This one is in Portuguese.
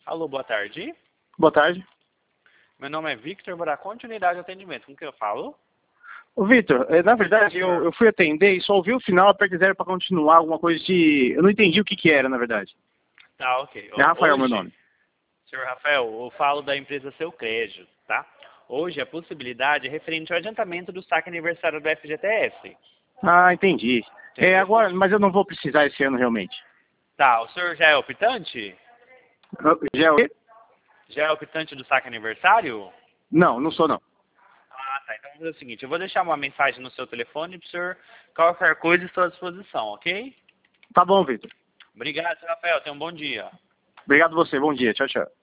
Alô, boa tarde. Boa tarde. Meu nome é Victor, vou dar continuidade ao atendimento. Com quem eu falo? Ô, Vitor, na verdade, eu fui atender e só ouvi o final, apertei 0 para continuar, alguma coisa de... Eu não entendi o que era, na verdade. Tá, ok. É Rafael Hoje, meu nome. senhor Rafael, eu falo da empresa Seu Crédito, tá? Hoje a possibilidade é referente ao adiantamento do saque aniversário do FGTS. Ah, entendi. Entendeu? Agora, mas eu não vou precisar esse ano realmente. Tá, o senhor já é optante? Já é o quê? Já é optante do saque aniversário? Não, não sou não. Ah, tá. Então vamos fazer o seguinte, eu vou deixar uma mensagem no seu telefone para o senhor qualquer coisa estou à disposição, ok? Tá bom, Vitor. Obrigado, senhor Rafael. Tenha um bom dia. Obrigado você, bom dia. Tchau, tchau.